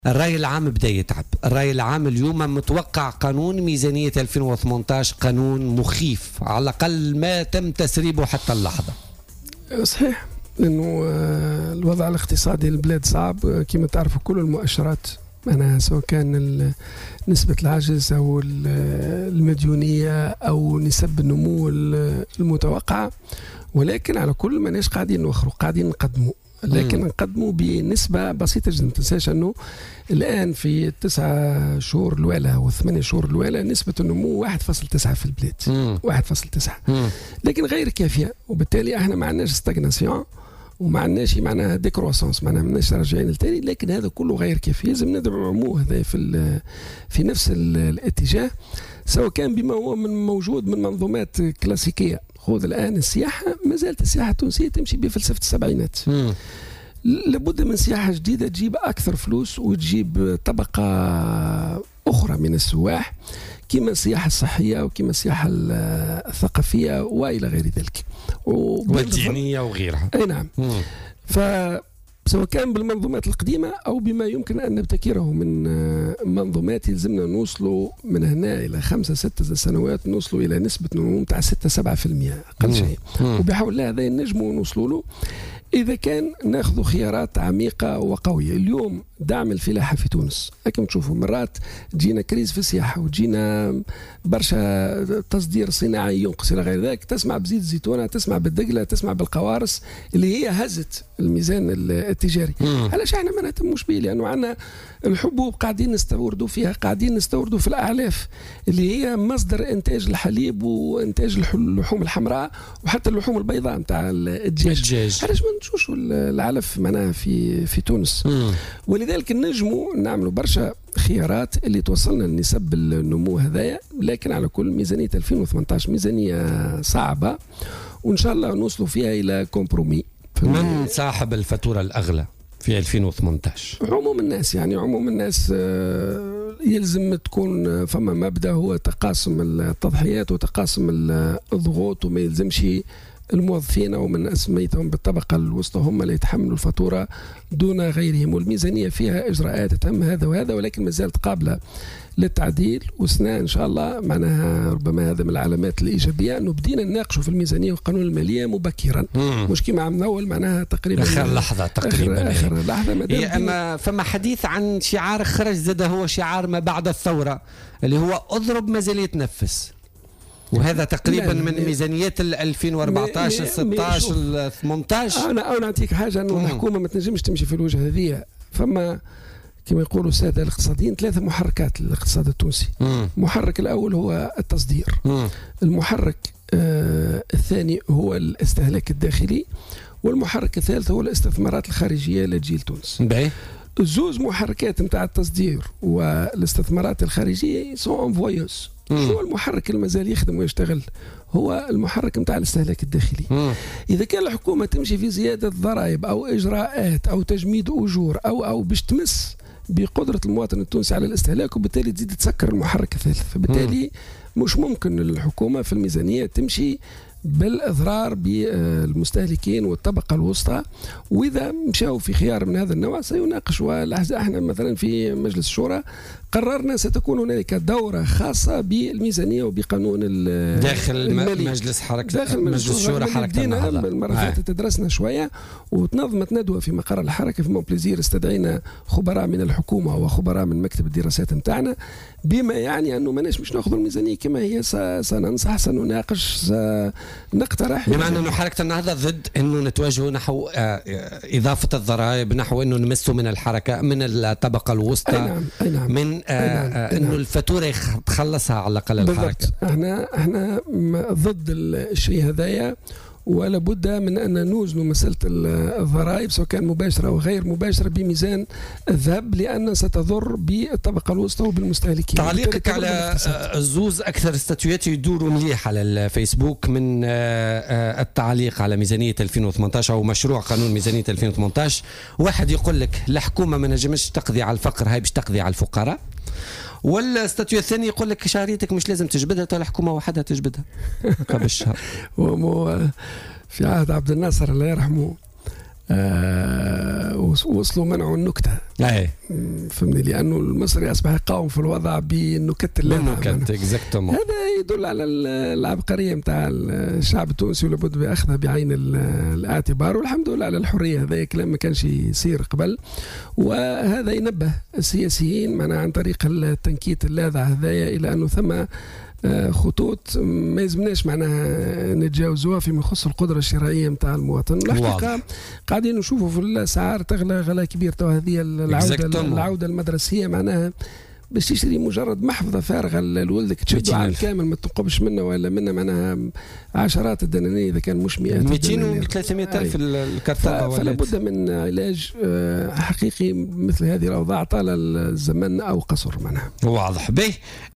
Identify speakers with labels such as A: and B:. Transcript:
A: الرأي العام بدأ يتعب. الرأي العام اليوم متوقع قانون ميزانية 2018 قانون مخيف، على الأقل ما تم تسريبه حتى اللحظة.
B: صحيح، لأنه الوضع الاقتصادي للبلاد صعب كما تعرفوا، كل المؤشرات أنا سواء كان نسبة العجز أو المديونية أو نسب النمو المتوقعة، ولكن على كل ماناش قاعدين نوخروا، قاعدين نقدموا، لكن نقدموا بنسبة بسيطة جدا. ما تنساش أنه الآن في 9 شهور الأولى و 8 شهور الأولى نسبة النمو 1.9 في البلاد، 1.9، لكن غير كافية، وبالتالي احنا ما عندناش ستاغناسيون وما عندناش معناها ديكروسونس، معناها ماناش راجعين للتالي، لكن هذا كله غير كافي. لازم ندعو النمو هذا في نفس الاتجاه، سواء كان بما هو موجود من منظومات كلاسيكية. خذ الآن السياحة، ما زالت السياحة التونسية تمشي بفلسفة السبعينات. لابد من سياحة جديدة تجيب أكثر فلوس وتجيب طبقة أخرى من السواح، كما السياحة الصحية وكما السياحة الثقافية وإلى غير ذلك،
A: والدينية وغيرها.
B: أي نعم. فسواء كان بالمنظومات القديمة أو بما يمكن أن نبتكره من منظومات، يلزمنا نوصلوا من هنا إلى 5-6 سنوات نوصلوا إلى نسبة نمو تاع 6-7% أقل شيء، وبحول الله هذا نجموا نوصلوا له إذا كان ناخذ خيارات عميقة وقوية. اليوم دعم الفلاحة في تونس، لكن تشوفوا مرات تجينا كريز في السياحة وتجينا برشا تصدير صناعي ينقص إلى غير ذلك، تسمع بزيت الزيتونة، تسمع بالدقلة، تسمع بالقوارص اللي هي هزت الميزان التجاري. علاش احنا ما نهتموش به؟ لأنه عندنا الحبوب قاعدين نستوردوا فيها، قاعدين نستوردوا في الأعلاف اللي هي مصدر إنتاج الحليب وإنتاج اللحوم الحمراء وحتى اللحوم البيضاء نتاع الدجاج. علاش ما نشوفوا العلف معناها في تونس؟ ولذلك نجموا نعملوا برشا خيارات اللي توصلنا لنسب النمو هذايا، لكن على كل ميزانية 2018 ميزانية صعبة، وإن شاء الله نوصلوا فيها إلى كومبرومي.
A: من صاحب الفاتورة الأغلى في 2018؟
B: عموم الناس، يعني عموم الناس. يلزم تكون فما مبدأ هو تقاسم التضحيات وتقاسم الضغوط، وما يلزمش الموظفين أو من أسميتهم بالطبقة الوسطى هم اللي يتحملوا الفاتورة دون غيرهم. والميزانية فيها إجراءات تتم هذا وهذا، ولكن ما زالت قابلة للتعديل، وسنا إن شاء الله معناها ربما هذا من العلامات الإيجابية أنه بدينا نناقشوا في الميزانية وقانون المالية مبكرا، مش كما عم نول معناها تقريبا
A: آخر لحظة تقريبا.
B: آخر لحظة.
A: أما فما حديث عن شعار خرج زاد هو شعار ما بعد الثورة اللي هو أضرب ما زال يتنفس، وهذا تقريبا من ميزانيات 2014 16 18.
B: أنا نعطيك حاجة، أنه الحكومة ما تنجمش تمشي في الوجهة هذه. فما كما يقولوا السادة الاقتصاديين 3 محركات للاقتصاد التونسي. المحرك الأول هو التصدير، المحرك الثاني هو الاستهلاك الداخلي، والمحرك الثالث هو الاستثمارات الخارجية لتجي لتونس. الزوز محركات نتاع التصدير والاستثمارات الخارجية سون فويوس. شو المحرك اللي مازال يخدم ويشتغل؟ هو المحرك نتاع الاستهلاك الداخلي. إذا كان الحكومة تمشي في زيادة ضرائب أو إجراءات أو تجميد أجور أو باش تمس بقدرة المواطن التونسي على الاستهلاك، وبالتالي تزيد تسكر المحرك الثالث، فبالتالي مش ممكن الحكومة في الميزانية تمشي بالإضرار بالمستهلكين والطبقة الوسطى. وإذا مشاو في خيار من هذا النوع سيناقش. احنا مثلا في مجلس الشورى قررنا ستكون هنالك دورة خاصة بالميزانية وبقانون
A: داخل مجلس حركة داخل مجلس الشورى حركة النهضة.
B: المرة اللي تدرسنا شوية وتنظمت ندوة في مقر الحركة في مونبليزير، استدعينا خبراء من الحكومة وخبراء من مكتب الدراسات نتاعنا، بما يعني أنه ماناش مش ناخذ الميزانية كما هي، سننصح، سنناقش، سنقترح.
A: بما أنه حركة النهضة ضد أنه نتوجه نحو إضافة الضرائب، نحو أنه نمسوا من الحركة من الطبقة الوسطى.
B: أي نعم.
A: من أنه الفاتورة تخلصها على الأقل الحركة.
B: احنا ضد الشيء هذايا، ولا بد من أن نوزن مسألة الضرائب سواء كان مباشرة أو غير مباشرة بميزان الذهب، لأن ستضر بالطبقة الوسطى وبالمستهلكين.
A: تعليقك على الزوز أكثر استاتيوهات يدوروا مليح على الفيسبوك من التعليق على ميزانية 2018 أو مشروع قانون ميزانية 2018. واحد يقول لك الحكومة ما نجمش تقضي على الفقر، هاي باش تقضي على الفقراء. ولا استاتيو الثاني يقول لك شهريتك مش لازم تجبدها، ترى الحكومه وحدها تجبدها قبل الشهر.
B: في عهد عبد الناصر الله يرحمه وصلوا منعوا النكتة. فهمني، لأنه المصري أصبح يقاوم في الوضع بالنكت اللاذعة. هذا يدل على العبقرية متاع الشعب التونسي، ولابد بأخذها بعين الاعتبار، والحمد لله على الحرية. هذا كلام ما كانش يصير قبل، وهذا ينبه السياسيين معنا عن طريق التنكيت اللاذع هذايا إلى أنه ثم خطوط ما يلزمناش معناها نتجاوزوها فيما يخص القدرة الشرائية متاع المواطن. الحقيقة قاعدين نشوفوا في الأسعار تغلى غلا كبير. تو هذه العودة المدرسية معناها باش تشتري مجرد محفظة فارغة لولدك تشدو عام كامل ما تنقبش منه ولا منه، معناها عشرات الدنانير إذا كان مش مئات
A: 200 و 300 ألف الكرتبة.
B: فلا بد من علاج حقيقي مثل هذه الأوضاع طال الزمن أو قصر معناها.
A: واضح به.